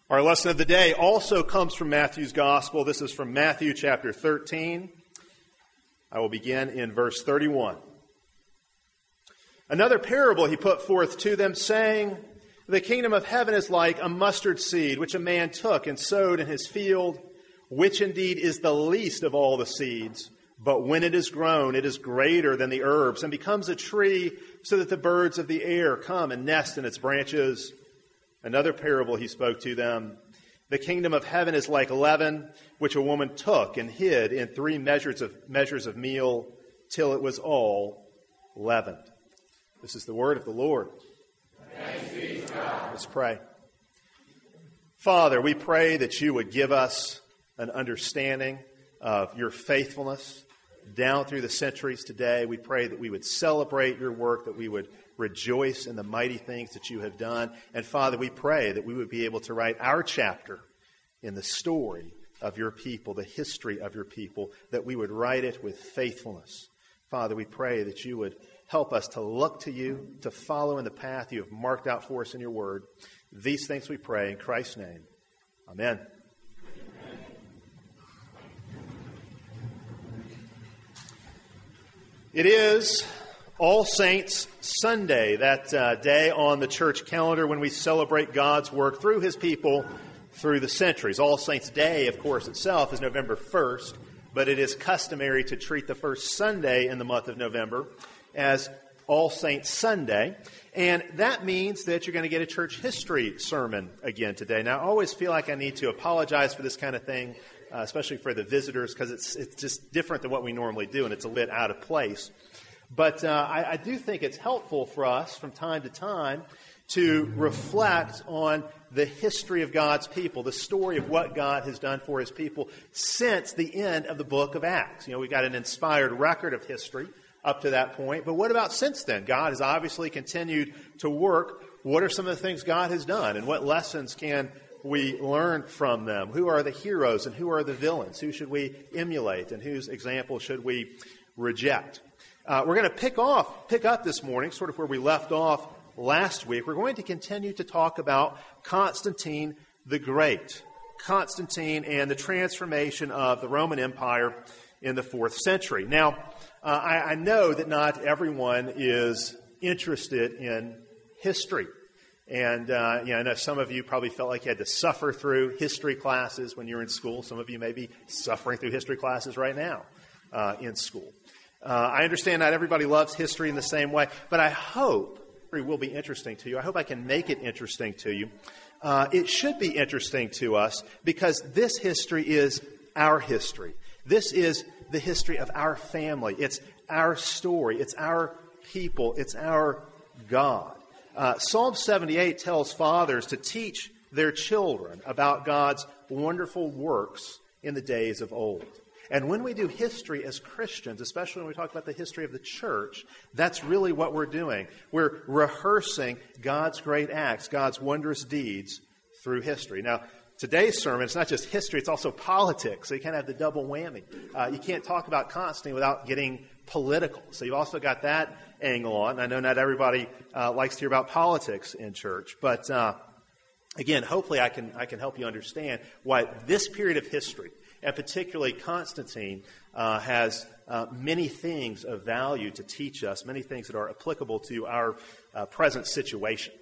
Our lesson of the day also comes from Matthew's Gospel. This is from Matthew chapter 13. I will begin in verse 31. Another parable he put forth to them, saying, "The kingdom of heaven is like a mustard seed, which a man took and sowed in his field, which indeed is the least of all the seeds. But when it is grown, it is greater than the herbs, and becomes a tree, so that the birds of the air come and nest in its branches." Another parable he spoke to them. "The kingdom of heaven is like leaven, which a woman took and hid in 3 measures of meal, till it was all leavened." This is the word of the Lord. Thanks be to God. Let's pray. Father, we pray that you would give us an understanding of your faithfulness down through the centuries today. We pray that we would celebrate your work, that we would rejoice in the mighty things that you have done. And Father, we pray that we would be able to write our chapter in the story of your people, the history of your people, that we would write it with faithfulness. Father, we pray that you would help us to look to you, to follow in the path you have marked out for us in your word. These things we pray in Christ's name. Amen. It is All Saints Sunday, that day on the church calendar when we celebrate God's work through his people through the centuries. All Saints Day, of course, itself is November 1st, but it is customary to treat the first Sunday in the month of November as All Saints Sunday. And that means that you're going to get a church history sermon again today. Now, I always feel like I need to apologize for this kind of thing, especially for the visitors, because it's just different than what we normally do, and it's a bit out of place. But I do think it's helpful for us from time to time to reflect on the history of God's people, the story of what God has done for his people since the end of the book of Acts. You know, we've got an inspired record of history up to that point, but what about since then? God has obviously continued to work. What are some of the things God has done, and what lessons can we learn from them? Who are the heroes and who are the villains? Who should we emulate, and whose example should we reject? We're going to pick up this morning, sort of where we left off last week. We're going to continue to talk about Constantine the Great. Constantine and the transformation of the Roman Empire in the 4th century. Now, I know that not everyone is interested in history. And I know some of you probably felt like you had to suffer through history classes when you were in school. Some of you may be suffering through history classes right now in school. I understand not everybody loves history in the same way, but I hope it will be interesting to you. I hope I can make it interesting to you. It should be interesting to us because this history is our history. This is the history of our family. It's our story. It's our people. It's our God. Psalm 78 tells fathers to teach their children about God's wonderful works in the days of old. And when we do history as Christians, especially when we talk about the history of the church, that's really what we're doing. We're rehearsing God's great acts, God's wondrous deeds through history. Now, today's sermon, it's not just history, it's also politics. So you kind of have the double whammy. You can't talk about Constantine without getting political. So you've also got that angle on. I know not everybody likes to hear about politics in church, but again, hopefully I can help you understand why this period of history, and particularly Constantine, has many things of value to teach us, many things that are applicable to our present situation.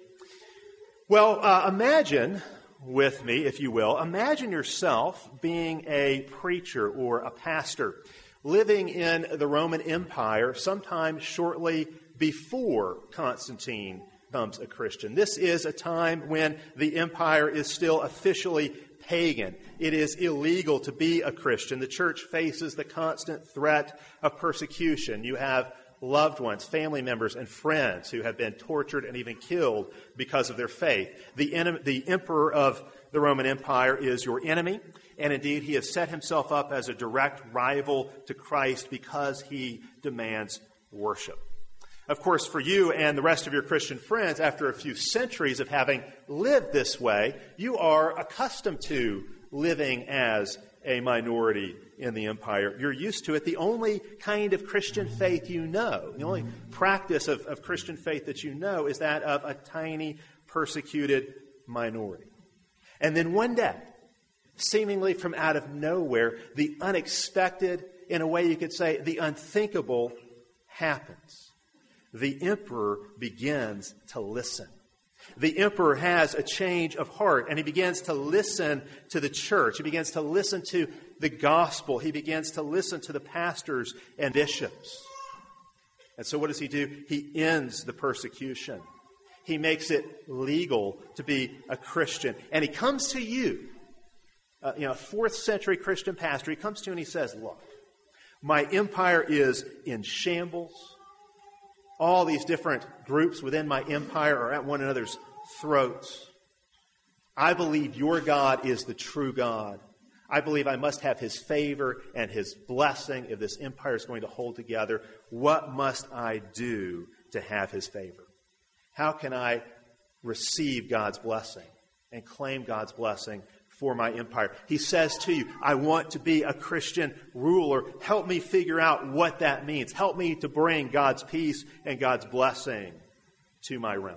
Well, imagine with me, if you will, imagine yourself being a preacher or a pastor living in the Roman Empire sometime shortly before Constantine becomes a Christian. This is a time when the empire is still officially pagan. It is illegal to be a Christian. The church faces the constant threat of persecution. You have loved ones, family members, and friends who have been tortured and even killed because of their faith. The emperor of the Roman Empire is your enemy, and indeed he has set himself up as a direct rival to Christ because he demands worship. Of course, for you and the rest of your Christian friends, after a few centuries of having lived this way, you are accustomed to living as a minority in the empire. You're used to it. The only kind of Christian faith you know, the only practice of Christian faith that you know is that of a tiny, persecuted minority. And then one day, seemingly from out of nowhere, the unexpected, in a way you could say, the unthinkable happens. The emperor begins to listen. The emperor has a change of heart, and he begins to listen to the church. He begins to listen to the gospel. He begins to listen to the pastors and bishops. And so what does he do? He ends the persecution. He makes it legal to be a Christian. And he comes to you, a 4th century Christian pastor. He comes to you and he says, look, my empire is in shambles. All these different groups within my empire are at one another's throats. I believe your God is the true God. I believe I must have his favor and his blessing if this empire is going to hold together. What must I do to have his favor? How can I receive God's blessing and claim God's blessing for my empire? He says to you, I want to be a Christian ruler. Help me figure out what that means. Help me to bring God's peace and God's blessing to my realm.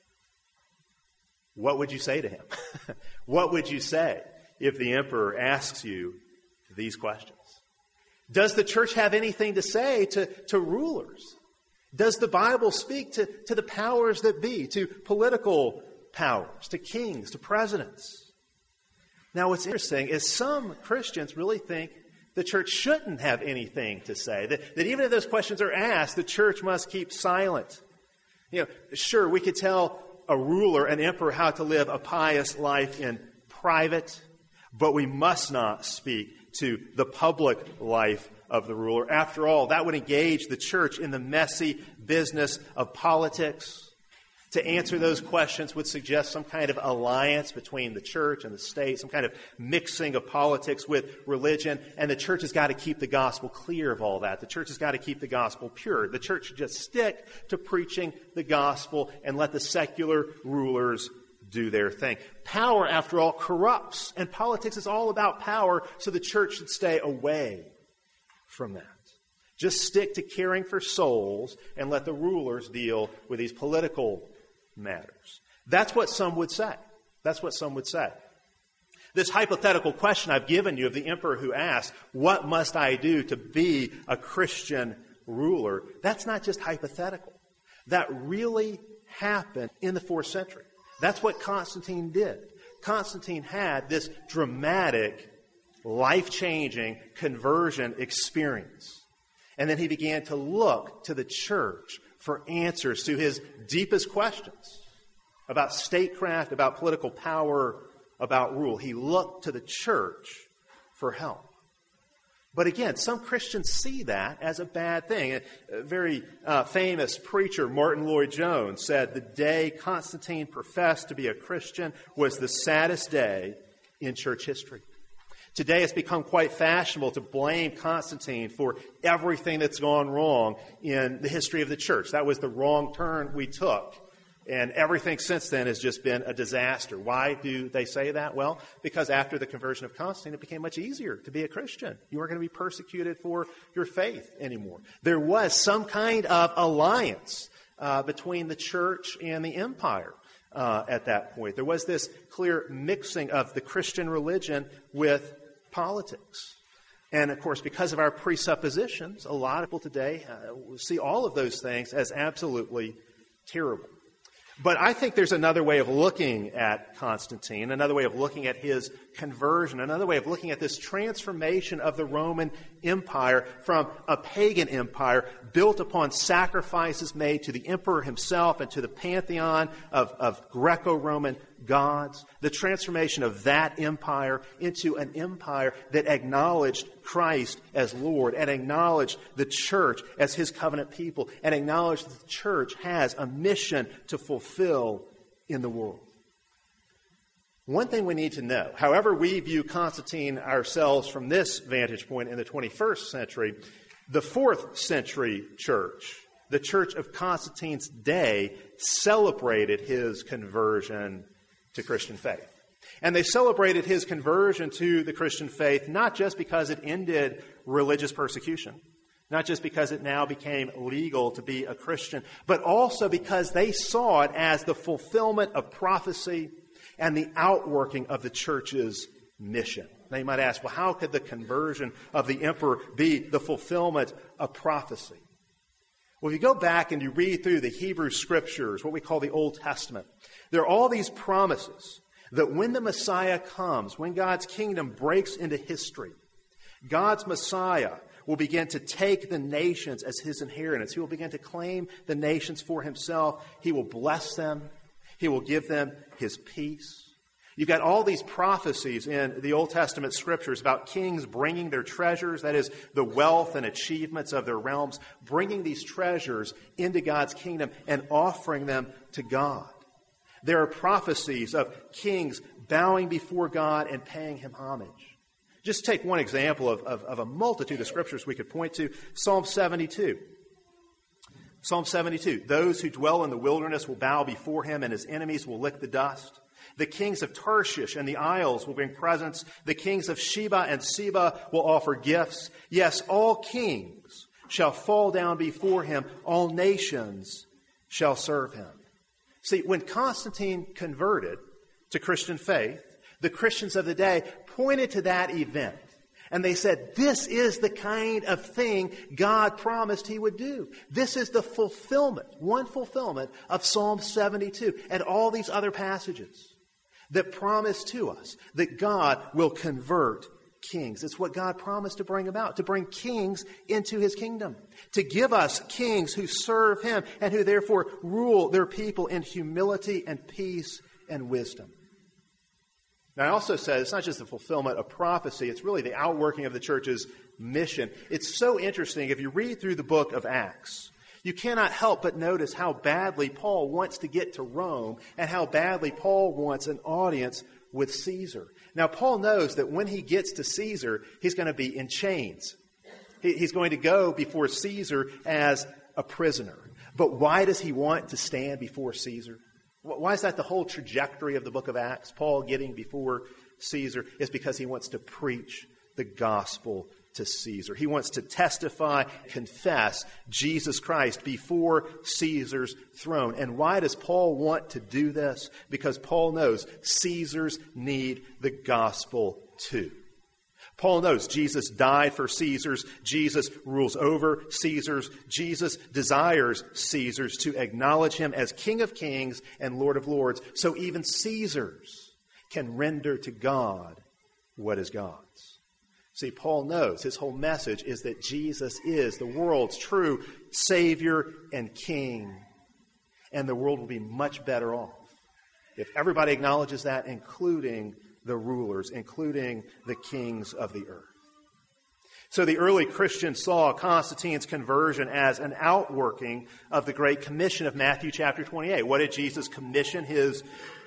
What would you say to him? What would you say if the emperor asks you these questions? Does the church have anything to say to rulers? Does the Bible speak to the powers that be, to political powers, to kings, to presidents? Now, what's interesting is some Christians really think the church shouldn't have anything to say, that even if those questions are asked, the church must keep silent. Sure, we could tell a ruler, an emperor, how to live a pious life in private, but we must not speak to the public life of the ruler. After all, that would engage the church in the messy business of politics. To answer those questions would suggest some kind of alliance between the church and the state, some kind of mixing of politics with religion, and the church has got to keep the gospel clear of all that. The church has got to keep the gospel pure. The church should just stick to preaching the gospel and let the secular rulers do their thing. Power, after all, corrupts, and politics is all about power, so the church should stay away from that. Just stick to caring for souls and let the rulers deal with these political matters. That's what some would say. That's what some would say. This hypothetical question I've given you of the emperor who asks, what must I do to be a Christian ruler? That's not just hypothetical. That really happened in the 4th century. That's what Constantine did. Constantine had this dramatic, life-changing conversion experience. And then he began to look to the church for answers to his deepest questions about statecraft, about political power, about rule. He looked to the church for help. But again, some Christians see that as a bad thing. A very famous preacher, Martin Lloyd-Jones, said the day Constantine professed to be a Christian was the saddest day in church history. Today it's become quite fashionable to blame Constantine for everything that's gone wrong in the history of the church. That was the wrong turn we took. And everything since then has just been a disaster. Why do they say that? Well, because after the conversion of Constantine, it became much easier to be a Christian. You weren't going to be persecuted for your faith anymore. There was some kind of alliance between the church and the empire at that point. There was this clear mixing of the Christian religion with politics. And, of course, because of our presuppositions, a lot of people today see all of those things as absolutely terrible. But I think there's another way of looking at Constantine, another way of looking at his conversion, another way of looking at this transformation of the Roman Empire from a pagan empire built upon sacrifices made to the emperor himself and to the pantheon of Greco-Roman gods, the transformation of that empire into an empire that acknowledged Christ as Lord and acknowledged the church as his covenant people and acknowledged that the church has a mission to fulfill in the world. One thing we need to know, however we view Constantine ourselves from this vantage point in the 21st century, the 4th century church, the church of Constantine's day, celebrated his conversion to Christian faith. And they celebrated his conversion to the Christian faith not just because it ended religious persecution, not just because it now became legal to be a Christian, but also because they saw it as the fulfillment of prophecy and the outworking of the church's mission. Now you might ask, well, how could the conversion of the emperor be the fulfillment of prophecy? Well, if you go back and you read through the Hebrew Scriptures, what we call the Old Testament, there are all these promises that when the Messiah comes, when God's kingdom breaks into history, God's Messiah will begin to take the nations as his inheritance. He will begin to claim the nations for himself. He will bless them. He will give them his peace. You've got all these prophecies in the Old Testament Scriptures about kings bringing their treasures, that is, the wealth and achievements of their realms, bringing these treasures into God's kingdom and offering them to God. There are prophecies of kings bowing before God and paying him homage. Just take one example of a multitude of Scriptures we could point to. Psalm 72. Psalm 72. Those who dwell in the wilderness will bow before him, and his enemies will lick the dust. The kings of Tarshish and the isles will bring presents. The kings of Sheba and Seba will offer gifts. Yes, all kings shall fall down before him. All nations shall serve him. See, when Constantine converted to Christian faith, the Christians of the day pointed to that event. And they said, this is the kind of thing God promised he would do. This is the fulfillment, one fulfillment of Psalm 72 and all these other passages that promise to us that God will convert kings. It's what God promised to bring about, to bring kings into his kingdom, to give us kings who serve him and who therefore rule their people in humility and peace and wisdom. Now, I also said it's not just the fulfillment of prophecy, it's really the outworking of the church's mission. It's so interesting. If you read through the book of Acts, you cannot help but notice how badly Paul wants to get to Rome and how badly Paul wants an audience with Caesar. Now, Paul knows that when he gets to Caesar, he's going to be in chains. He's going to go before Caesar as a prisoner. But why does he want to stand before Caesar? Why is that the whole trajectory of the book of Acts? Paul getting before Caesar is because he wants to preach the gospel to Caesar. He wants to testify, confess Jesus Christ before Caesar's throne. And why does Paul want to do this? Because Paul knows Caesars need the gospel too. Paul knows Jesus died for Caesars. Jesus rules over Caesars. Jesus desires Caesars to acknowledge him as King of Kings and Lord of Lords, so even Caesars can render to God what is God's. See, Paul knows his whole message is that Jesus is the world's true Savior and King, and the world will be much better off if everybody acknowledges that, including the rulers, including the kings of the earth. So the early Christians saw Constantine's conversion as an outworking of the Great Commission of Matthew chapter 28. What did Jesus commission his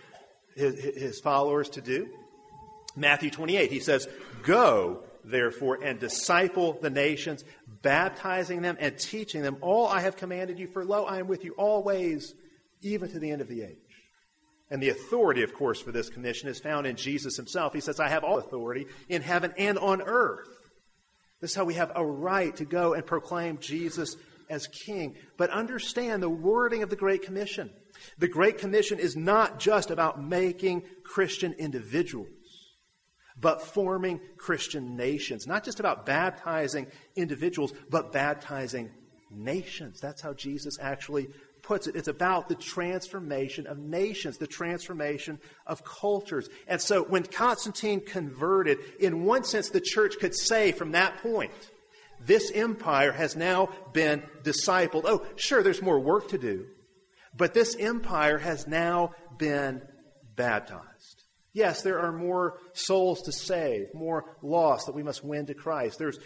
followers to do? Matthew 28, he says, "Go, therefore, and disciple the nations, baptizing them and teaching them all I have commanded you, for lo, I am with you always, even to the end of the age." And the authority, of course, for this commission is found in Jesus himself. He says, "I have all authority in heaven and on earth." This is how we have a right to go and proclaim Jesus as King. But understand the wording of the Great Commission. The Great Commission is not just about making Christian individuals, but forming Christian nations. Not just about baptizing individuals, but baptizing nations. That's how Jesus actually puts it. It's about the transformation of nations, the transformation of cultures. And so when Constantine converted, in one sense, the church could say from that point, this empire has now been discipled. Oh, sure, there's more work to do, but this empire has now been baptized. Yes, there are more souls to save, more lost that we must win to Christ. There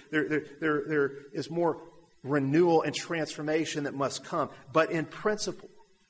is more renewal and transformation that must come. But in principle,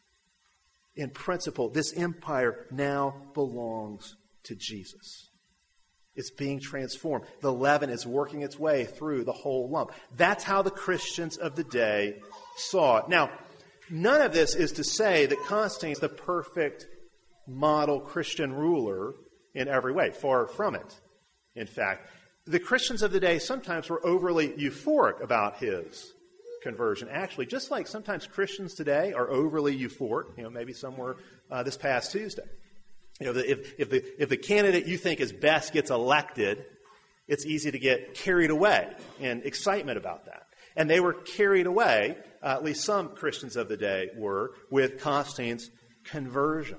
this empire now belongs to Jesus. It's being transformed. The leaven is working its way through the whole lump. That's how the Christians of the day saw it. Now, none of this is to say that Constantine is the perfect model Christian ruler in every way. Far from it. In fact, the Christians of the day sometimes were overly euphoric about his conversion. Actually, just like sometimes Christians today are overly euphoric, maybe some were this past Tuesday. If the candidate you think is best gets elected, it's easy to get carried away in excitement about that. And they were carried away, at least some Christians of the day were, with Constantine's conversion.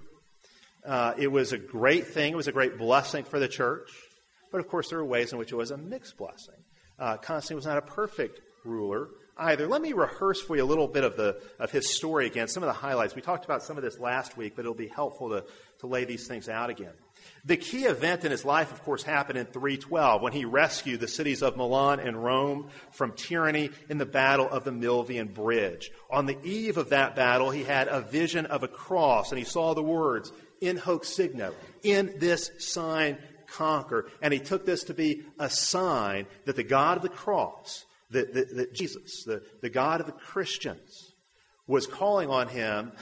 It was a great thing. It was a great blessing for the church. But, of course, there were ways in which it was a mixed blessing. Constantine was not a perfect ruler either. Let me rehearse for you a little bit of his story again, some of the highlights. We talked about some of this last week, but it'll be helpful to lay these things out again. The key event in his life, of course, happened in 312 when he rescued the cities of Milan and Rome from tyranny in the Battle of the Milvian Bridge. On the eve of that battle, he had a vision of a cross, and he saw the words, "In hoc signo," in this sign conquer. And he took this to be a sign that the God of the cross, that Jesus, the God of the Christians, was calling on him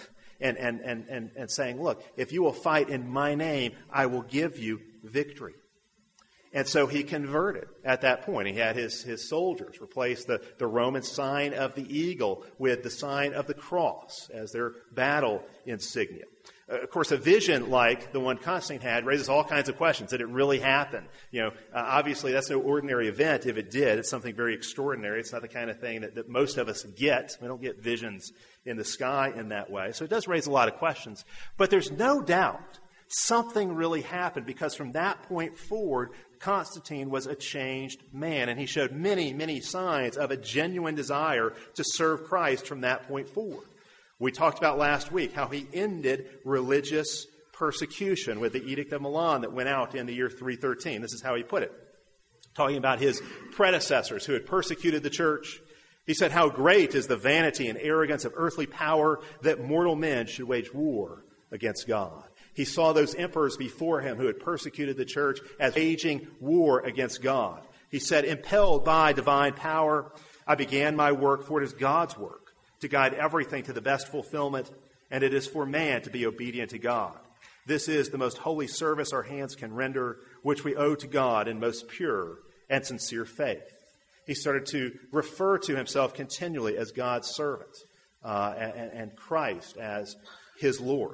and saying, look, if you will fight in my name, I will give you victory. And so he converted at that point. He had his soldiers replace the Roman sign of the eagle with the sign of the cross as their battle insignia. Of course, a vision like the one Constantine had raises all kinds of questions. Did it really happen? Obviously, that's no ordinary event. If it did, it's something very extraordinary. It's not the kind of thing that most of us get. We don't get visions in the sky in that way. So it does raise a lot of questions. But there's no doubt something really happened, because from that point forward, Constantine was a changed man, and he showed many, many signs of a genuine desire to serve Christ from that point forward. We talked about last week how he ended religious persecution with the Edict of Milan that went out in the year 313. This is how he put it, talking about his predecessors who had persecuted the church. He said, "How great is the vanity and arrogance of earthly power that mortal men should wage war against God." He saw those emperors before him who had persecuted the church as waging war against God. He said, "Impelled by divine power, I began my work, for it is God's work to guide everything to the best fulfillment, and it is for man to be obedient to God. This is the most holy service our hands can render, which we owe to God in most pure and sincere faith." He started to refer to himself continually as God's servant and Christ as his Lord.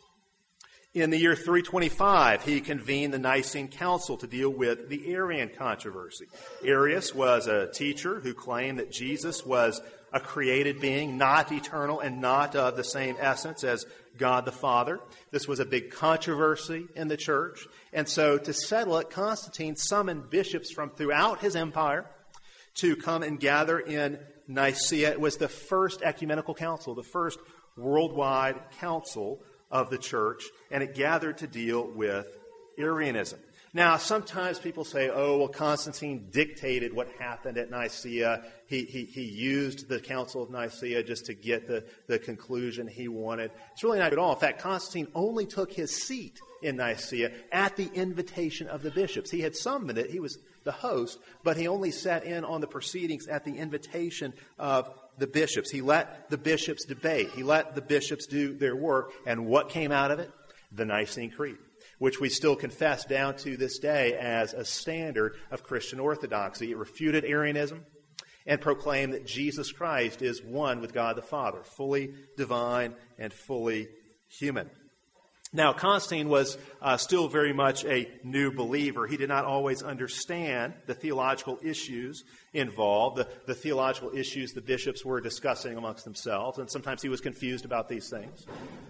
In the year 325, he convened the Nicene Council to deal with the Arian controversy. Arius was a teacher who claimed that Jesus was a created being, not eternal and not of the same essence as God the Father. This was a big controversy in the church. And so to settle it, Constantine summoned bishops from throughout his empire to come and gather in Nicaea. It was the first ecumenical council, the first worldwide council of the church, and it gathered to deal with Arianism. Now, sometimes people say, oh, well, Constantine dictated what happened at Nicaea. He used the Council of Nicaea just to get the conclusion he wanted. It's really not at all. In fact, Constantine only took his seat in Nicaea at the invitation of the bishops. He had summoned it. He was the host, but he only sat in on the proceedings at the invitation of the bishops. He let the bishops debate. He let the bishops do their work. And what came out of it? The Nicene Creed, which we still confess down to this day as a standard of Christian orthodoxy. It refuted Arianism and proclaimed that Jesus Christ is one with God the Father, fully divine and fully human. Now, Constantine was still very much a new believer. He did not always understand the theological issues involved, the theological issues the bishops were discussing amongst themselves, and sometimes he was confused about these things.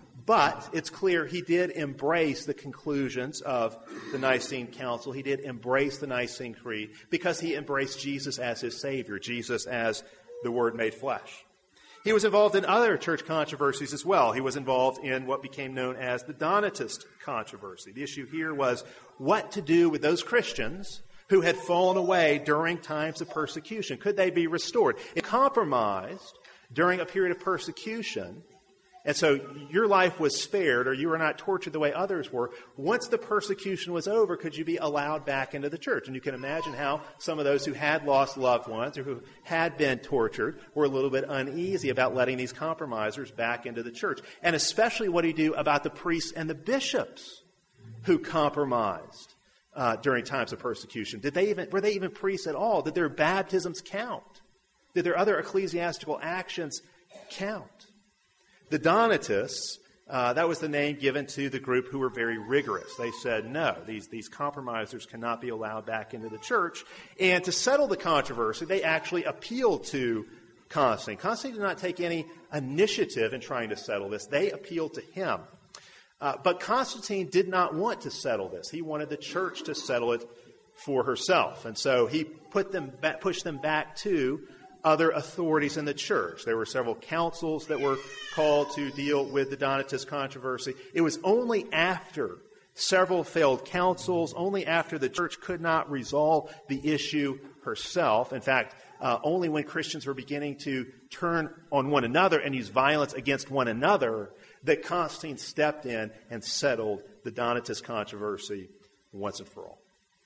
But it's clear he did embrace the conclusions of the Nicene Council. He did embrace the Nicene Creed because he embraced Jesus as his Savior, Jesus as the Word made flesh. He was involved in other church controversies as well. He was involved in what became known as the Donatist controversy. The issue here was what to do with those Christians who had fallen away during times of persecution. Could they be restored? If compromised during a period of persecution, and so your life was spared or you were not tortured the way others were, once the persecution was over, could you be allowed back into the church? And you can imagine how some of those who had lost loved ones or who had been tortured were a little bit uneasy about letting these compromisers back into the church. And especially what do you do about the priests and the bishops who compromised during times of persecution? Were they even priests at all? Did their baptisms count? Did their other ecclesiastical actions count? The Donatists That was the name given to the group who were very rigorous. They said, no, these compromisers cannot be allowed back into the church. And to settle the controversy, they actually appealed to Constantine. Constantine did not take any initiative in trying to settle this. They appealed to him. But Constantine did not want to settle this. He wanted the church to settle it for herself. And so he pushed them back to other authorities in the church. There were several councils that were called to deal with the Donatist controversy. It was only after several failed councils, only after the church could not resolve the issue herself. In fact, only when Christians were beginning to turn on one another and use violence against one another that Constantine stepped in and settled the Donatist controversy once and for all.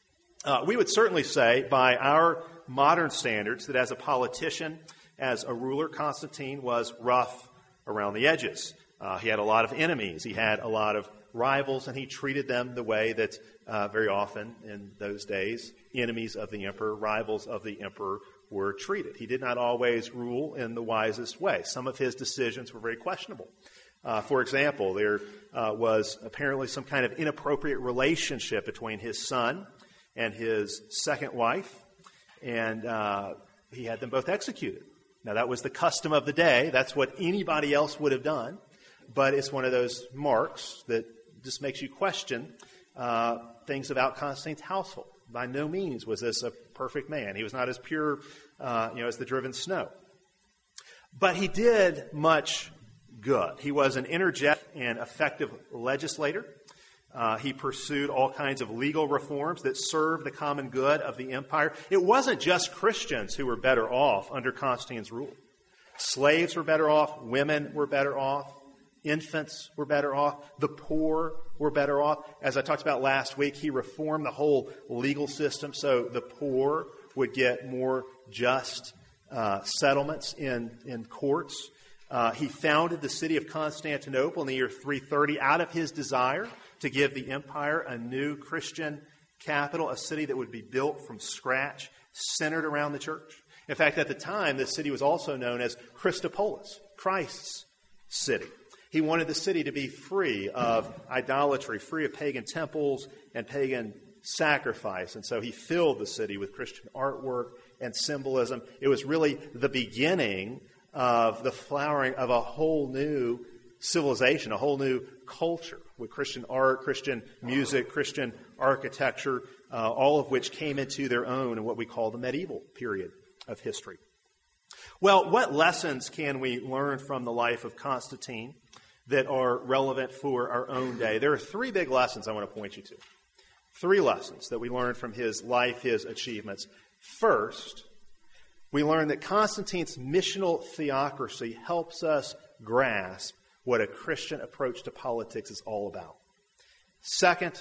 We would certainly say, by our modern standards, that as a politician, as a ruler, Constantine was rough around the edges. He had a lot of enemies. He had a lot of rivals, and he treated them the way that very often in those days, enemies of the emperor, rivals of the emperor, were treated. He did not always rule in the wisest way. Some of his decisions were very questionable. For example, there was apparently some kind of inappropriate relationship between his son and his second wife, and he had them both executed. Now, that was the custom of the day. That's what anybody else would have done, but it's one of those marks that just makes you question things about Constantine's household. By no means was this a perfect man. He was not as pure, as the driven snow. But he did much good. He was an energetic and effective legislator. He pursued all kinds of legal reforms that served the common good of the empire. It wasn't just Christians who were better off under Constantine's rule. Slaves were better off. Women were better off. Infants were better off. The poor were better off. As I talked about last week, he reformed the whole legal system so the poor would get more just settlements in courts. He founded the city of Constantinople in the year 330 out of his desire to give the empire a new Christian capital, a city that would be built from scratch, centered around the church. In fact, at the time, this city was also known as Christopolis, Christ's city. He wanted the city to be free of idolatry, free of pagan temples and pagan sacrifice. And so he filled the city with Christian artwork and symbolism. It was really the beginning of the flowering of a whole new civilization, a whole new culture with Christian art, Christian music, Christian architecture, all of which came into their own in what we call the medieval period of history. Well, what lessons can we learn from the life of Constantine that are relevant for our own day? There are three big lessons I want to point you to. Three lessons that we learned from his life, his achievements. First, we learn that Constantine's missional theocracy helps us grasp what a Christian approach to politics is all about. Second,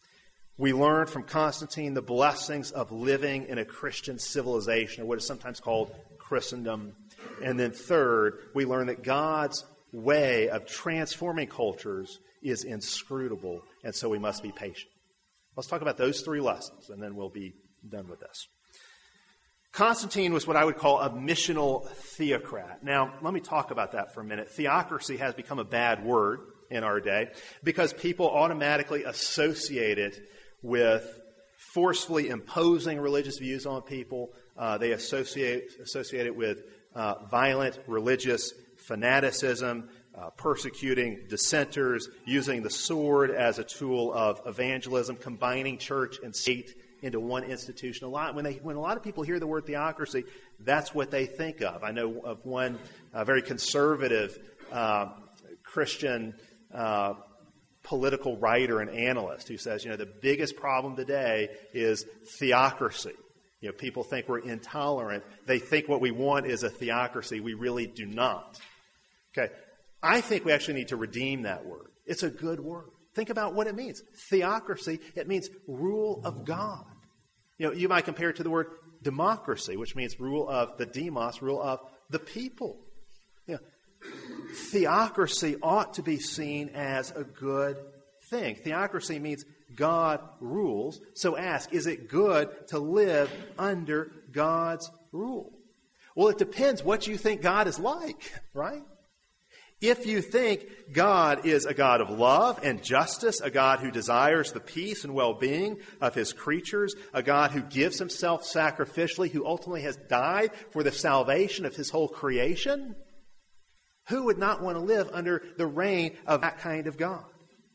we learn from Constantine the blessings of living in a Christian civilization, or what is sometimes called Christendom. And then third, we learn that God's way of transforming cultures is inscrutable, and so we must be patient. Let's talk about those three lessons, and then we'll be done with this. Constantine was what I would call a missional theocrat. Now, let me talk about that for a minute. Theocracy has become a bad word in our day because people automatically associate it with forcefully imposing religious views on people. They associate it with violent religious fanaticism, persecuting dissenters, using the sword as a tool of evangelism, combining church and state into one institution. When a lot of people hear the word theocracy, that's what they think of. I know of one very conservative Christian political writer and analyst who says, the biggest problem today is theocracy. People think we're intolerant. They think what we want is a theocracy. We really do not. Okay, I think we actually need to redeem that word. It's a good word. Think about what it means. Theocracy, it means rule of God. You might compare it to the word democracy, which means rule of the demos, rule of the people. Theocracy ought to be seen as a good thing. Theocracy means God rules. So ask, is it good to live under God's rule? Well, it depends what you think God is like, right? If you think God is a God of love and justice, a God who desires the peace and well-being of his creatures, a God who gives himself sacrificially, who ultimately has died for the salvation of his whole creation, who would not want to live under the reign of that kind of God?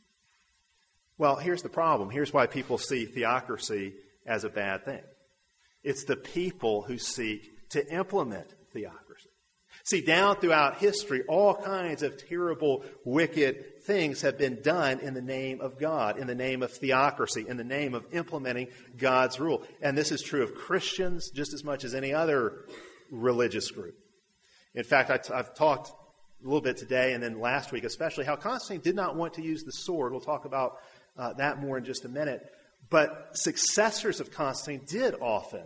Well, here's the problem. Here's why people see theocracy as a bad thing. It's the people who seek to implement theocracy. See, down throughout history, all kinds of terrible, wicked things have been done in the name of God, in the name of theocracy, in the name of implementing God's rule. And this is true of Christians just as much as any other religious group. In fact, I've talked a little bit today and then last week especially how Constantine did not want to use the sword. We'll talk about that more in just a minute. But successors of Constantine did often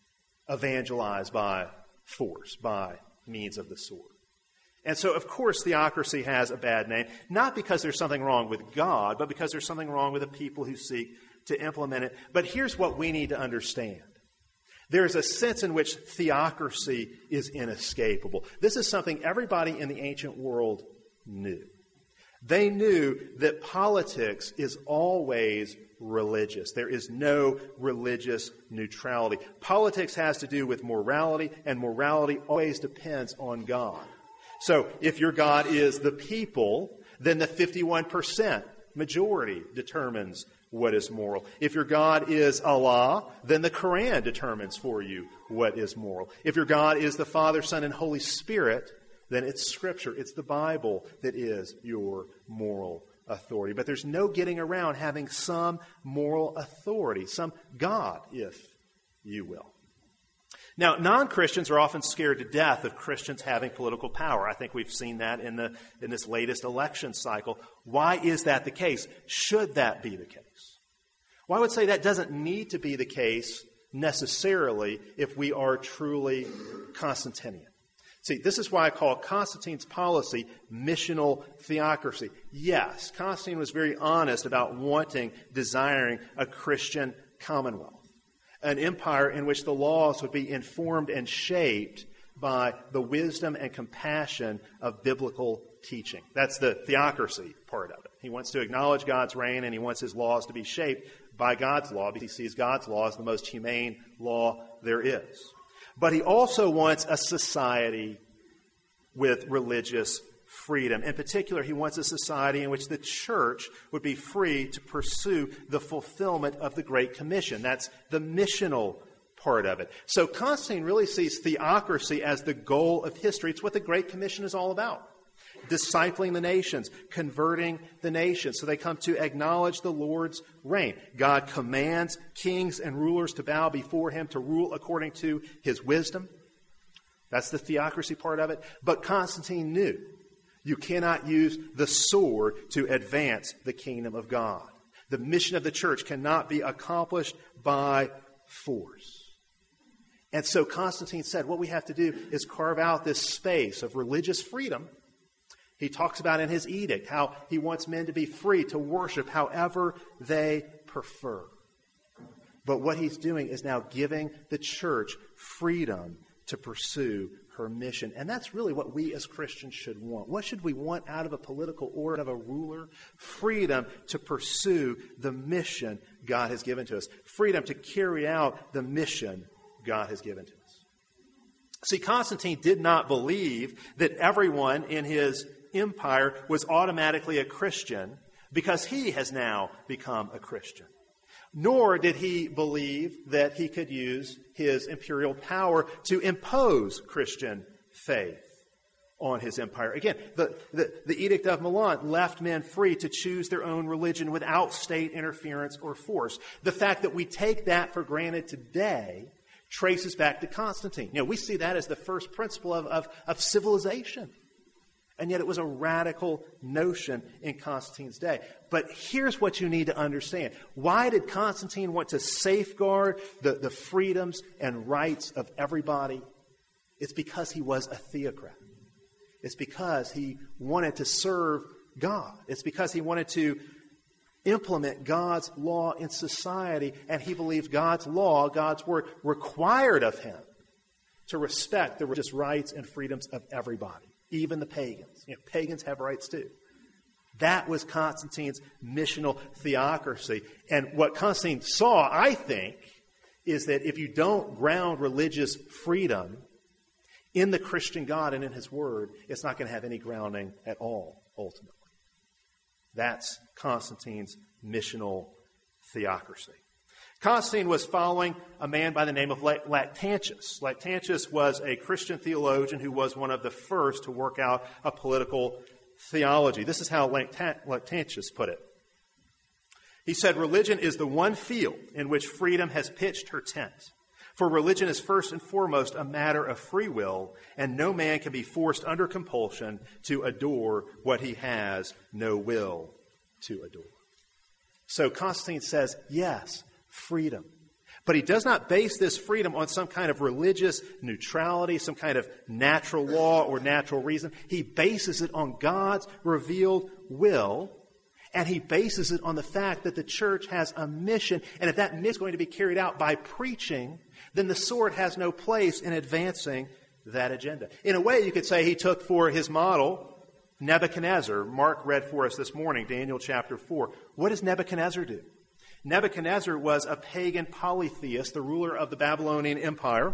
evangelize by force, by means of the sword. And so, of course, theocracy has a bad name, not because there's something wrong with God, but because there's something wrong with the people who seek to implement it. But here's what we need to understand. There's a sense in which theocracy is inescapable. This is something everybody in the ancient world knew. They knew that politics is always religious. There is no religious neutrality. Politics has to do with morality, and morality always depends on God. So if your God is the people, then the 51% majority determines what is moral. If your God is Allah, then the Quran determines for you what is moral. If your God is the Father, Son, and Holy Spirit, then it's Scripture, it's the Bible that is your moral authority. But there's no getting around having some moral authority, some God, if you will. Now, non-Christians are often scared to death of Christians having political power. I think we've seen that in this latest election cycle. Why is that the case? Should that be the case? Well, I would say that doesn't need to be the case necessarily if we are truly Constantinian. See, this is why I call Constantine's policy missional theocracy. Yes, Constantine was very honest about desiring a Christian commonwealth, an empire in which the laws would be informed and shaped by the wisdom and compassion of biblical teaching. That's the theocracy part of it. He wants to acknowledge God's reign, and he wants his laws to be shaped by God's law, because he sees God's law as the most humane law there is. But he also wants a society with religious freedom. In particular, he wants a society in which the church would be free to pursue the fulfillment of the Great Commission. That's the missional part of it. So Constantine really sees theocracy as the goal of history. It's what the Great Commission is all about. Discipling the nations, converting the nations, so they come to acknowledge the Lord's reign. God commands kings and rulers to bow before him, to rule according to his wisdom. That's the theocracy part of it. But Constantine knew you cannot use the sword to advance the kingdom of God. The mission of the church cannot be accomplished by force. And so Constantine said, what we have to do is carve out this space of religious freedom. He talks about in his edict how he wants men to be free to worship however they prefer. But what he's doing is now giving the church freedom to pursue her mission. And that's really what we as Christians should want. What should we want out of a political or out of a ruler? Freedom to pursue the mission God has given to us. Freedom to carry out the mission God has given to us. See, Constantine did not believe that everyone in his empire was automatically a Christian because he has now become a Christian. Nor did he believe that he could use his imperial power to impose Christian faith on his empire. Again, the Edict of Milan left men free to choose their own religion without state interference or force. The fact that we take that for granted today traces back to Constantine. You know, we see that as the first principle of civilization. And yet it was a radical notion in Constantine's day. But here's what you need to understand. Why did Constantine want to safeguard the freedoms and rights of everybody? It's because he was a theocrat. It's because he wanted to serve God. It's because he wanted to implement God's law in society, and he believed God's law, God's word, required of him to respect the religious rights and freedoms of everybody. even the pagans. Pagans have rights too. That was Constantine's missional theocracy. And what Constantine saw, I think, is that if you don't ground religious freedom in the Christian God and in His Word, it's not going to have any grounding at all, ultimately. That's Constantine's missional theocracy. Constantine was following a man by the name of Lactantius. Lactantius was a Christian theologian who was one of the first to work out a political theology. This is how Lactantius put it. He said, religion is the one field in which freedom has pitched her tent. For religion is first and foremost a matter of free will, and no man can be forced under compulsion to adore what he has no will to adore. So Constantine says, yes, freedom. But he does not base this freedom on some kind of religious neutrality, some kind of natural law or natural reason. He bases it on God's revealed will, and he bases it on the fact that the church has a mission, and if that mission is going to be carried out by preaching, then the sword has no place in advancing that agenda. In a way, you could say he took for his model Nebuchadnezzar. Mark read for us this morning, Daniel chapter 4. What does Nebuchadnezzar do? Nebuchadnezzar was a pagan polytheist, the ruler of the Babylonian Empire.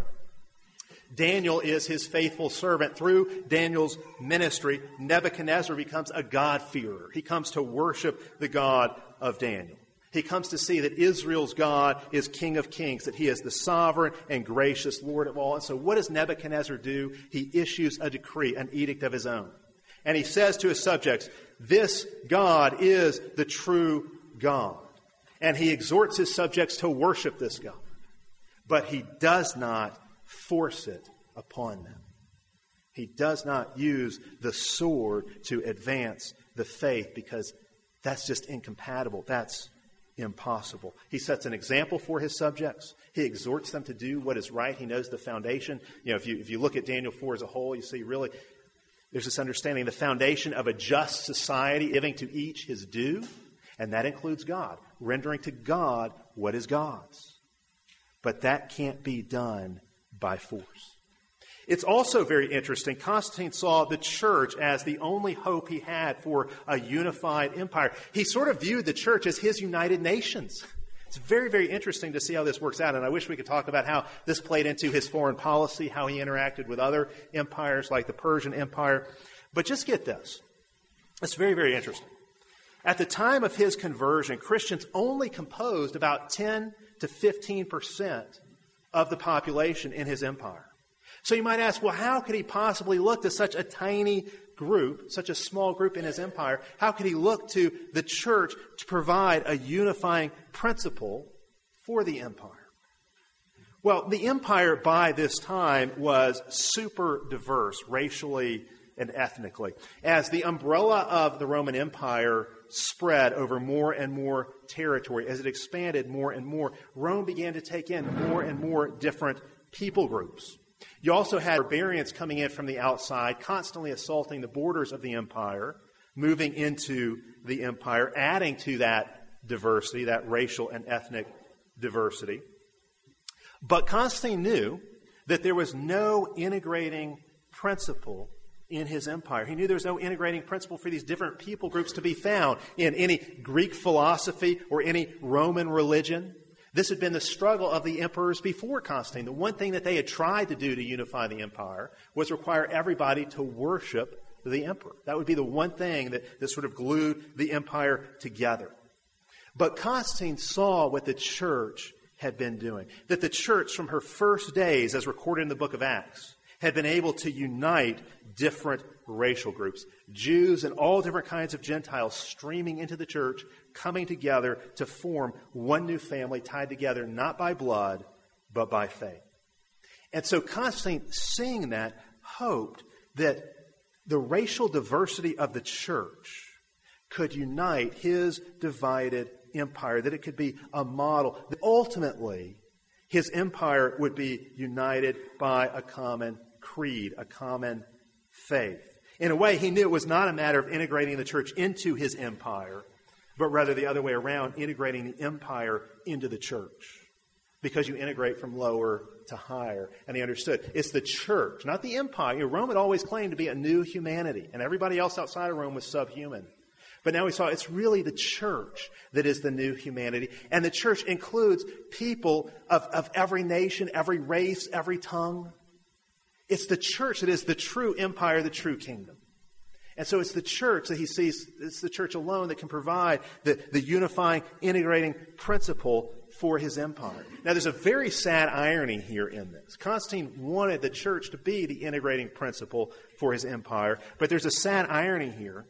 Daniel is his faithful servant. Through Daniel's ministry, Nebuchadnezzar becomes a God-fearer. He comes to worship the God of Daniel. He comes to see that Israel's God is King of Kings, that He is the sovereign and gracious Lord of all. And so what does Nebuchadnezzar do? He issues a decree, an edict of his own. And he says to his subjects, this God is the true God. And he exhorts his subjects to worship this God. But he does not force it upon them. He does not use the sword to advance the faith because that's just incompatible. That's impossible. He sets an example for his subjects. He exhorts them to do what is right. He knows the foundation. If you look at Daniel 4 as a whole, you see really there's this understanding, the foundation of a just society, giving to each his due, and that includes God, rendering to God what is God's. But that can't be done by force. It's also very interesting. Constantine saw the church as the only hope he had for a unified empire. He sort of viewed the church as his United Nations. It's very, very interesting to see how this works out. And I wish we could talk about how this played into his foreign policy, how he interacted with other empires like the Persian Empire. But just get this. It's very, very interesting. At the time of his conversion, Christians only composed about 10 to 15% of the population in his empire. So you might ask, well, how could he possibly look to such a tiny group, such a small group in his empire? How could he look to the church to provide a unifying principle for the empire? Well, the empire by this time was super diverse, racially and ethnically. As the umbrella of the Roman Empire spread over more and more territory, as it expanded more and more, Rome began to take in more and more different people groups. You also had barbarians coming in from the outside, constantly assaulting the borders of the empire, moving into the empire, adding to that diversity, that racial and ethnic diversity. But Constantine knew that there was no integrating principle in his empire. He knew there was no integrating principle for these different people groups to be found in any Greek philosophy or any Roman religion. This had been the struggle of the emperors before Constantine. The one thing that they had tried to do to unify the empire was require everybody to worship the emperor. That would be the one thing that sort of glued the empire together. But Constantine saw what the church had been doing. That the church from her first days, as recorded in the book of Acts, had been able to unite different racial groups. Jews and all different kinds of Gentiles streaming into the church, coming together to form one new family tied together not by blood, but by faith. And so Constantine, seeing that, hoped that the racial diversity of the church could unite his divided empire, that it could be a model, that ultimately his empire would be united by a common creed, a common faith. In a way, he knew it was not a matter of integrating the church into his empire, but rather the other way around, integrating the empire into the church. because you integrate from lower to higher. And they understood it's the church, not the empire. Rome had always claimed to be a new humanity, and everybody else outside of Rome was subhuman. But now we saw it's really the church that is the new humanity. And the church includes people of every nation, every race, every tongue. It's the church that is the true empire, the true kingdom. And so it's the church that he sees, it's the church alone that can provide the unifying, integrating principle for his empire. Now there's a very sad irony here in this. Constantine wanted the church to be the integrating principle for his empire, but there's a sad irony here.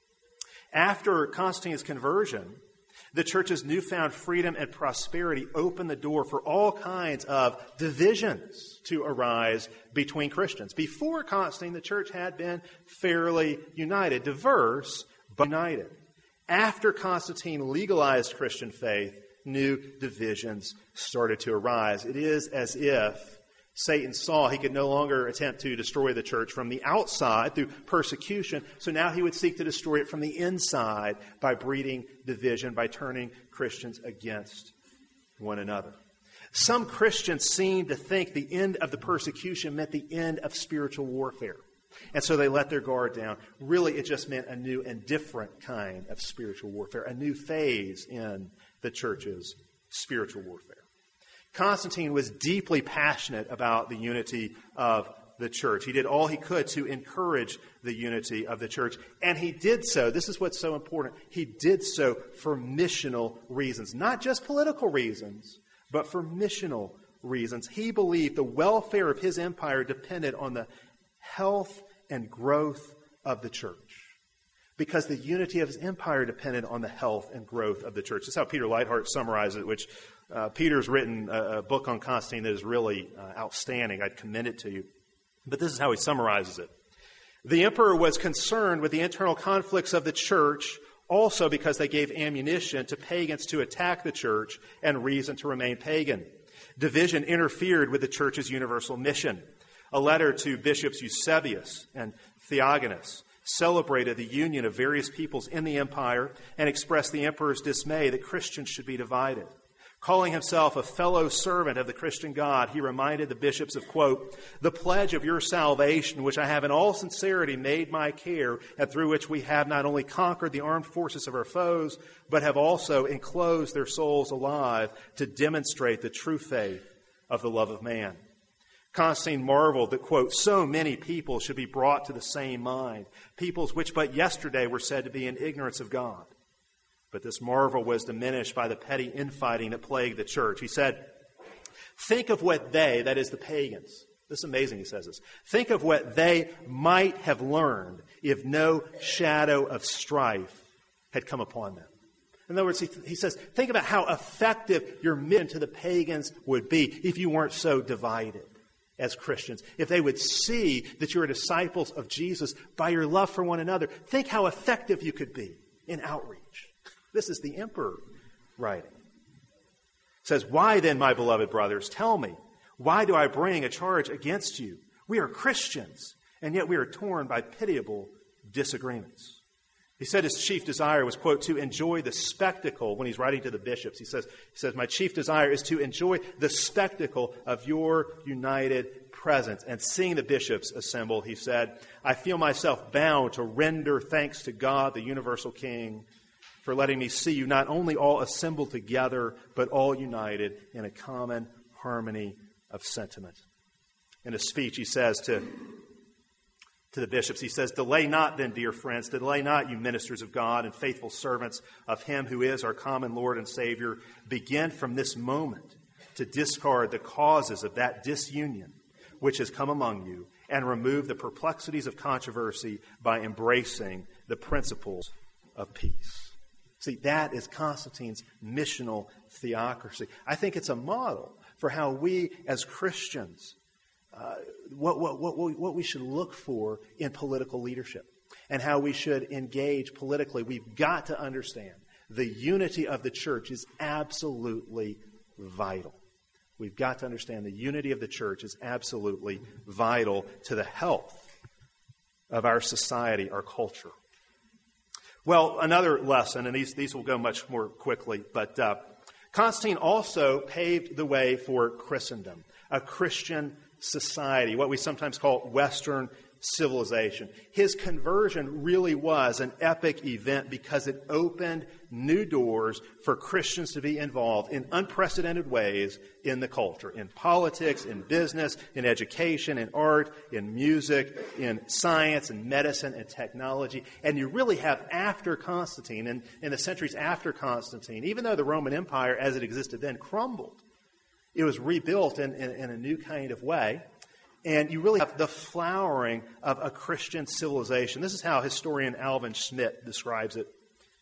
After Constantine's conversion, the church's newfound freedom and prosperity opened the door for all kinds of divisions to arise between Christians. Before Constantine, the church had been fairly united, diverse, but united. After Constantine legalized Christian faith, new divisions started to arise. It is as if Satan saw he could no longer attempt to destroy the church from the outside through persecution, so now he would seek to destroy it from the inside by breeding division, by turning Christians against one another. Some Christians seem to think the end of the persecution meant the end of spiritual warfare, and so they let their guard down. Really, it just meant a new and different kind of spiritual warfare, a new phase in the church's spiritual warfare. Constantine was deeply passionate about the unity of the church. He did all he could to encourage the unity of the church. And he did so, this is what's so important, he did so for missional reasons. Not just political reasons, but for missional reasons. He believed the welfare of his empire depended on the health and growth of the church. Because the unity of his empire depended on the health and growth of the church. That's how Peter Leithart summarizes it, which Peter's written a book on Constantine that is really outstanding. I'd commend it to you. But this is how he summarizes it. The emperor was concerned with the internal conflicts of the church also because they gave ammunition to pagans to attack the church and reason to remain pagan. Division interfered with the church's universal mission. A letter to Bishops Eusebius and Theognis celebrated the union of various peoples in the empire and expressed the emperor's dismay that Christians should be divided. Calling himself a fellow servant of the Christian God, he reminded the bishops of, quote, the pledge of your salvation, which I have in all sincerity made my care, and through which we have not only conquered the armed forces of our foes, but have also enclosed their souls alive to demonstrate the true faith of the love of man. Constantine marveled that, quote, so many people should be brought to the same mind, peoples which but yesterday were said to be in ignorance of God. But this marvel was diminished by the petty infighting that plagued the church. He said, think of what they, that is the pagans, this is amazing he says this, think of what they might have learned if no shadow of strife had come upon them. In other words, he says, think about how effective your mission to the pagans would be if you weren't so divided as Christians. If they would see that you are disciples of Jesus by your love for one another, think how effective you could be in outreach. This is the emperor writing. It says, why then, my beloved brothers, tell me, why do I bring a charge against you? We are Christians, and yet we are torn by pitiable disagreements. He said his chief desire was, quote, to enjoy the spectacle. When he's writing to the bishops, he says, my chief desire is to enjoy the spectacle of your united presence. And seeing the bishops assembled, he said, I feel myself bound to render thanks to God, the universal King, for letting me see you not only all assembled together, but all united in a common harmony of sentiment. In a speech, he says to the bishops, he says, delay not then, dear friends, delay not, you ministers of God and faithful servants of him who is our common Lord and Savior. Begin from this moment to discard the causes of that disunion which has come among you and remove the perplexities of controversy by embracing the principles of peace. See, that is Constantine's missional theocracy. I think it's a model for how we as Christians what we should look for in political leadership and how we should engage politically. We've got to understand the unity of the church is absolutely vital. We've got to understand the unity of the church is absolutely vital to the health of our society, our culture. Well, another lesson, and these will go much more quickly, but Constantine also paved the way for Christendom, a Christian society, what we sometimes call Western civilization. His conversion really was an epic event because it opened new doors for Christians to be involved in unprecedented ways in the culture, in politics, in business, in education, in art, in music, in science, and medicine, and technology. And you really have after Constantine, and in the centuries after Constantine, even though the Roman Empire as it existed then crumbled, it was rebuilt in a new kind of way. And you really have the flowering of a Christian civilization. This is how historian Alvin Schmidt describes it.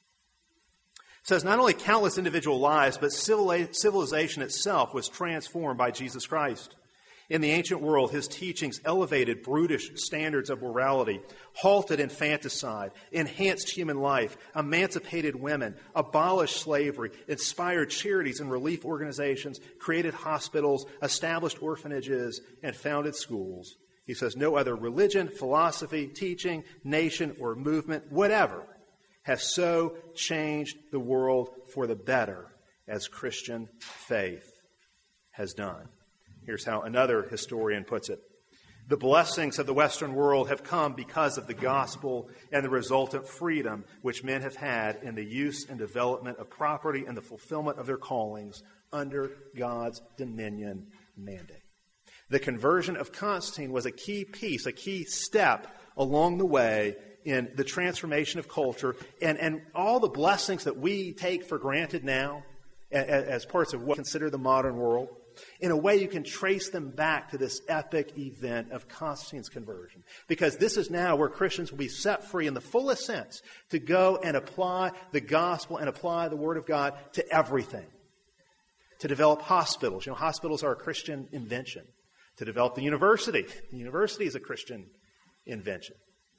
It says, not only countless individual lives, but civilization itself was transformed by Jesus Christ. In the ancient world, his teachings elevated brutish standards of morality, halted infanticide, enhanced human life, emancipated women, abolished slavery, inspired charities and relief organizations, created hospitals, established orphanages, and founded schools. He says, no other religion, philosophy, teaching, nation, or movement, whatever, has so changed the world for the better as Christian faith has done. Here's how another historian puts it. The blessings of the Western world have come because of the gospel and the resultant freedom which men have had in the use and development of property and the fulfillment of their callings under God's dominion mandate. The conversion of Constantine was a key piece, a key step along the way in the transformation of culture, and all the blessings that we take for granted now as parts of what we consider the modern world. In a way, you can trace them back to this epic event of Constantine's conversion. Because this is now where Christians will be set free in the fullest sense to go and apply the gospel and apply the Word of God to everything. To develop hospitals. Hospitals are a Christian invention. To develop the university. The university is a Christian invention.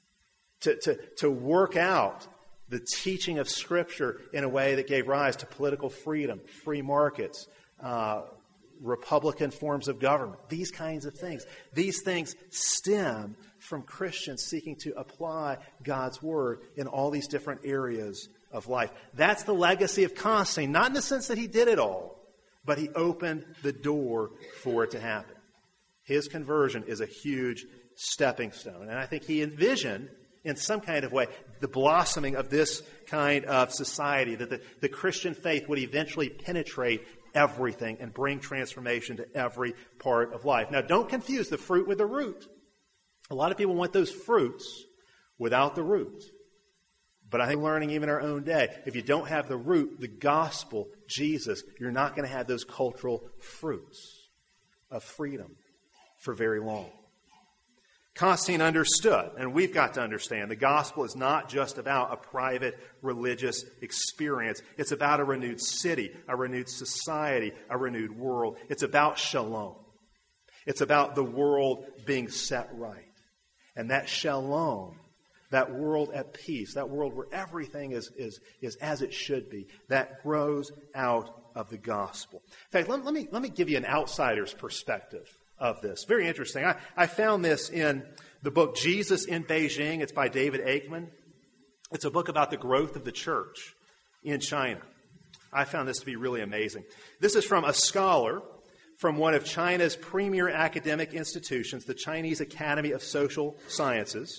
To work out the teaching of Scripture in a way that gave rise to political freedom, free markets, Republican forms of government, these kinds of things. These things stem from Christians seeking to apply God's Word in all these different areas of life. That's the legacy of Constantine, not in the sense that he did it all, but he opened the door for it to happen. His conversion is a huge stepping stone. And I think he envisioned, in some kind of way, the blossoming of this kind of society, that the Christian faith would eventually penetrate everything and bring transformation to every part of life. Now, don't confuse the fruit with the root. A lot of people want those fruits without the root. But I think learning even our own day, if you don't have the root, the gospel, Jesus, you're not going to have those cultural fruits of freedom for very long. Constantine understood, and we've got to understand, the gospel is not just about a private religious experience. It's about a renewed city, a renewed society, a renewed world. It's about shalom. It's about the world being set right. And that shalom, that world at peace, that world where everything is as it should be, that grows out of the gospel. In fact, let me give you an outsider's perspective of this. Very interesting. I found this in the book Jesus in Beijing. It's by David Aikman. It's a book about the growth of the church in China. I found this to be really amazing. This is from a scholar from one of China's premier academic institutions, the Chinese Academy of Social Sciences.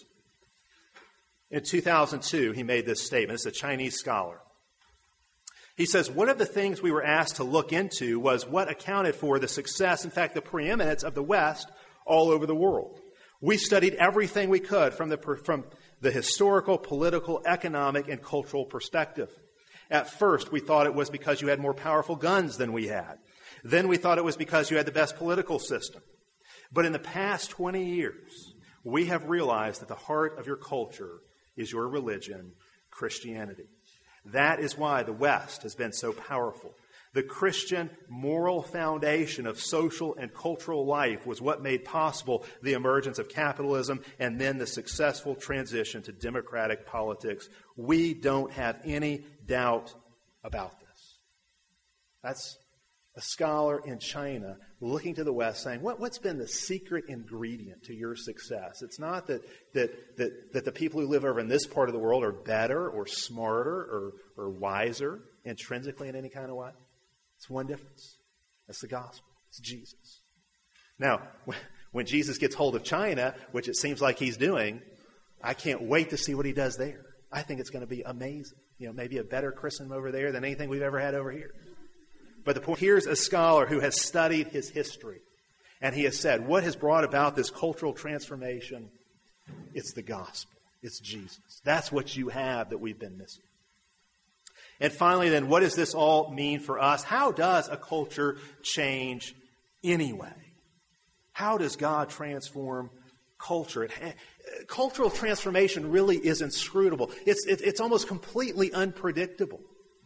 In 2002, he made this statement. It's a Chinese scholar. He says, one of the things we were asked to look into was what accounted for the success, in fact, the preeminence of the West all over the world. We studied everything we could from the historical, political, economic, and cultural perspective. At first, we thought it was because you had more powerful guns than we had. Then we thought it was because you had the best political system. But in the past 20 years, we have realized that the heart of your culture is your religion, Christianity. That is why the West has been so powerful. The Christian moral foundation of social and cultural life was what made possible the emergence of capitalism and then the successful transition to democratic politics. We don't have any doubt about this. That's a scholar in China looking to the West saying, what's been the secret ingredient to your success? It's not that the people who live over in this part of the world are better or smarter or wiser intrinsically in any kind of way. It's one difference. That's the gospel. It's Jesus. Now, when Jesus gets hold of China, which it seems like he's doing, I can't wait to see what he does there. I think it's going to be amazing. Maybe a better Christendom over there than anything we've ever had over here. But the point, here's a scholar who has studied his history. And he has said, what has brought about this cultural transformation? It's the gospel. It's Jesus. That's what you have that we've been missing. And finally, then, what does this all mean for us? How does a culture change anyway? How does God transform culture? Cultural transformation really is inscrutable. It's almost completely unpredictable.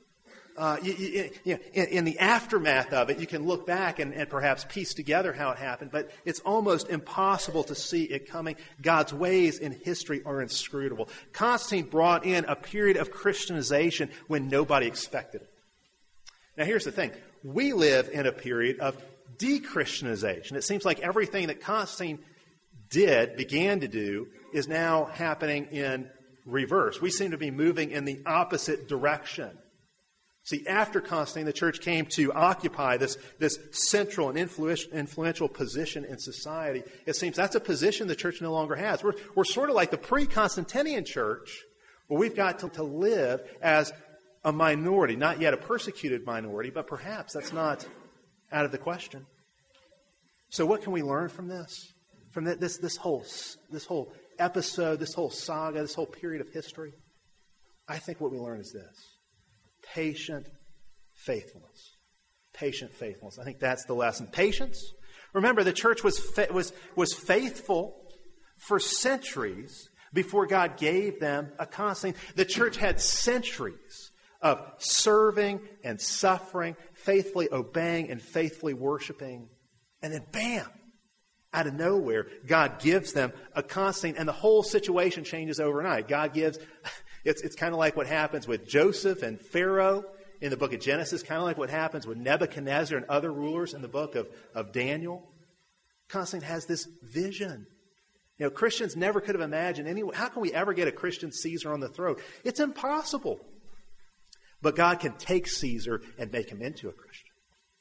In the aftermath of it, you can look back and perhaps piece together how it happened, but it's almost impossible to see it coming. God's ways in history are inscrutable. Constantine brought in a period of Christianization when nobody expected it. Now, here's the thing. We live in a period of de-Christianization. It seems like everything that Constantine began to do, is now happening in reverse. We seem to be moving in the opposite direction. See, after Constantine, the church came to occupy this central and influential position in society. It seems that's a position the church no longer has. We're sort of like the pre-Constantinian church, where we've got to live as a minority, not yet a persecuted minority, but perhaps that's not out of the question. So what can we learn from this? From this whole episode, this whole saga, this whole period of history? I think what we learn is this. Patient faithfulness. Patient faithfulness. I think that's the lesson. Patience. Remember, the church was faithful for centuries before God gave them a Constantine. The church had centuries of serving and suffering, faithfully obeying and faithfully worshiping. And then, bam, out of nowhere, God gives them a Constantine, and the whole situation changes overnight. God gives... It's kind of like what happens with Joseph and Pharaoh in the book of Genesis, kind of like what happens with Nebuchadnezzar and other rulers in the book of Daniel. Constantine has this vision. Christians never could have imagined how can we ever get a Christian Caesar on the throne? It's impossible. But God can take Caesar and make him into a Christian.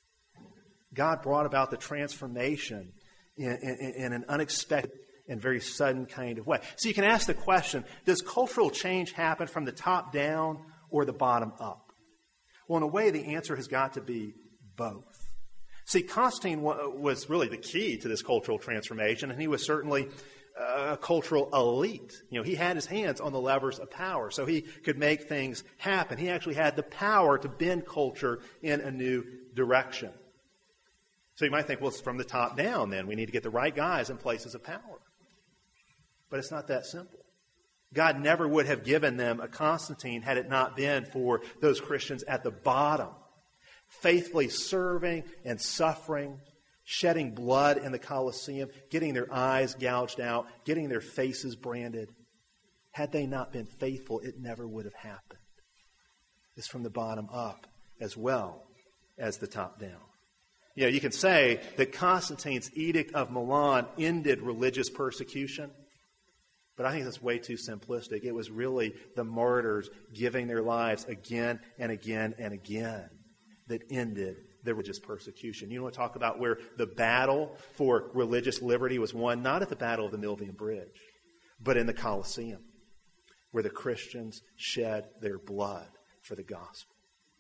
God brought about the transformation in an unexpected and very sudden kind of way. So you can ask the question, does cultural change happen from the top down or the bottom up? Well, in a way, the answer has got to be both. See, Constantine was really the key to this cultural transformation, and he was certainly a cultural elite. He had his hands on the levers of power, so he could make things happen. He actually had the power to bend culture in a new direction. So you might think, well, it's from the top down then. We need to get the right guys in places of power. But it's not that simple. God never would have given them a Constantine had it not been for those Christians at the bottom, faithfully serving and suffering, shedding blood in the Colosseum, getting their eyes gouged out, getting their faces branded. Had they not been faithful, it never would have happened. It's from the bottom up as well as the top down. You can say that Constantine's Edict of Milan ended religious persecution. But I think that's way too simplistic. It was really the martyrs giving their lives again and again and again that ended the religious persecution. You want to talk about where the battle for religious liberty was won, not at the Battle of the Milvian Bridge, but in the Colosseum, where the Christians shed their blood for the gospel.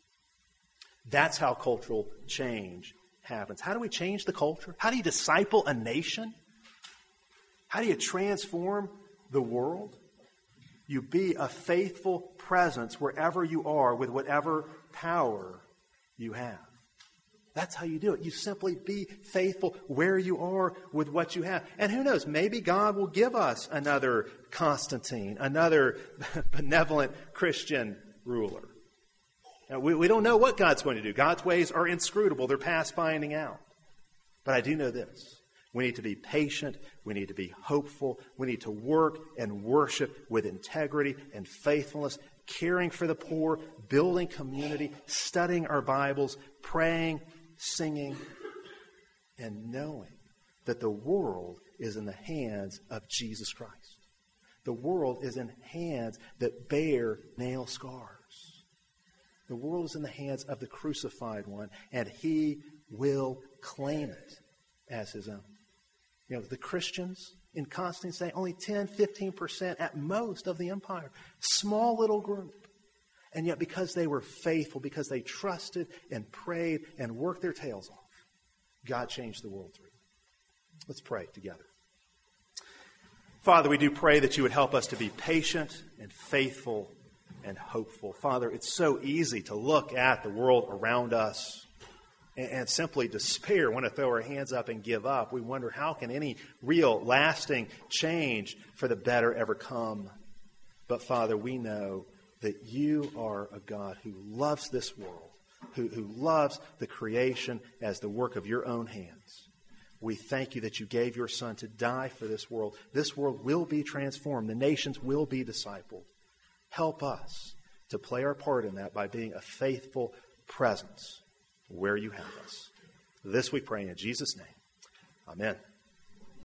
That's how cultural change happens. How do we change the culture? How do you disciple a nation? How do you transform the world? You be a faithful presence wherever you are with whatever power you have. That's how you do it. You simply be faithful where you are with what you have. And who knows, maybe God will give us another Constantine, another benevolent Christian ruler. Now, we don't know what God's going to do. God's ways are inscrutable. They're past finding out. But I do know this. We need to be patient. We need to be hopeful. We need to work and worship with integrity and faithfulness, caring for the poor, building community, studying our Bibles, praying, singing, and knowing that the world is in the hands of Jesus Christ. The world is in hands that bear nail scars. The world is in the hands of the crucified one, and he will claim it as his own. You know, the Christians in Constantine's day, only 10, 15% at most of the empire. Small little group. And yet because they were faithful, because they trusted and prayed and worked their tails off, God changed the world through them. Let's pray together. Father, we do pray that you would help us to be patient and faithful and hopeful. Father, it's so easy to look at the world around us and simply despair, want to throw our hands up and give up. We wonder, how can any real, lasting change for the better ever come? But Father, we know that you are a God who loves this world, who loves the creation as the work of your own hands. We thank you that you gave your Son to die for this world. This world will be transformed. The nations will be discipled. Help us to play our part in that by being a faithful presence where you have us. This we pray in Jesus' name. Amen.